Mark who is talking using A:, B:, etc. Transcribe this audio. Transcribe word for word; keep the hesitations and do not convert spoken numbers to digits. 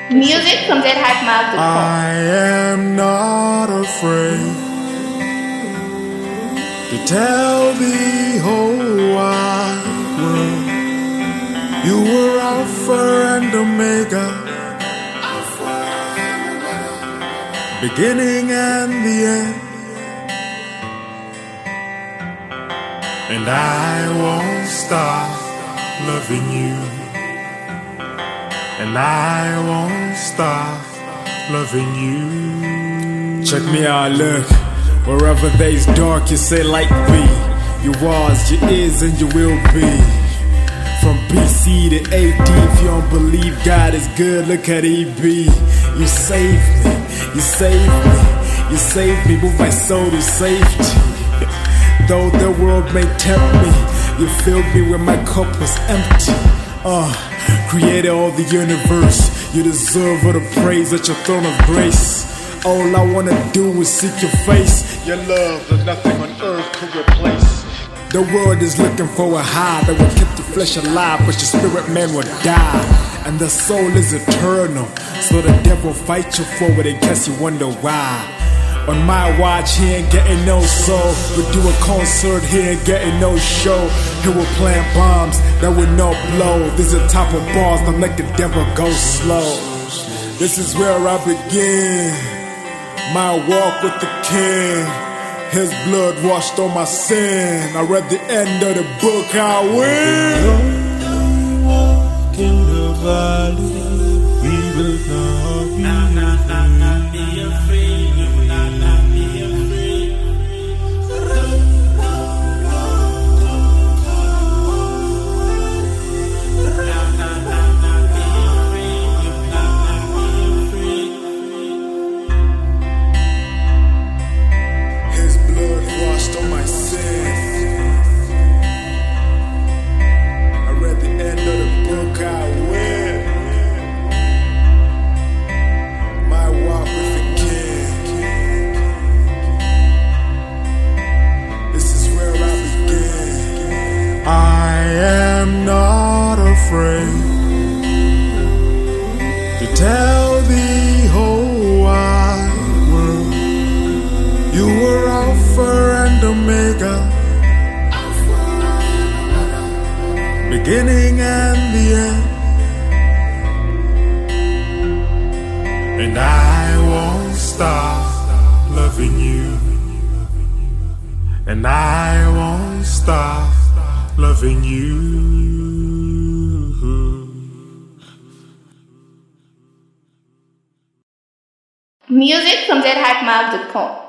A: Music from dead hype mouth dot com.
B: I am not afraid to tell the whole wide world you were Alpha and Omega, beginning and the end. And I won't stop loving you, and I won't stop loving you.
C: Check me out, look. Wherever there's dark, you say light be. You was, you is, and you will be. From B C to A D, if you don't believe God is good, look at E B. You saved me, you saved me, you saved me, move my soul to safety. Though the world may tempt me, you filled me when my cup was empty. Uh, created all the universe, you deserve all the praise at your throne of grace. All I wanna do is seek your face. Your love that nothing on earth could replace. The world is looking for a high that will keep the flesh alive, but your spirit man will die. And the soul is eternal, so the devil fight you for it in case you wonder why. On my watch, he ain't getting no soul. We do a concert, he ain't getting no show. He will plant bombs that will not blow. This is top of bars that make the devil go slow. This is where I begin my walk with the King. His blood washed all my sin. I read the end of the book, I win.
B: We walk in the valley, we will not be afraid. To tell the whole wide world you were Alpha and Omega, beginning and the end. And I won't stop loving you, and I won't stop loving you.
A: Music from dead hype mouth dot com.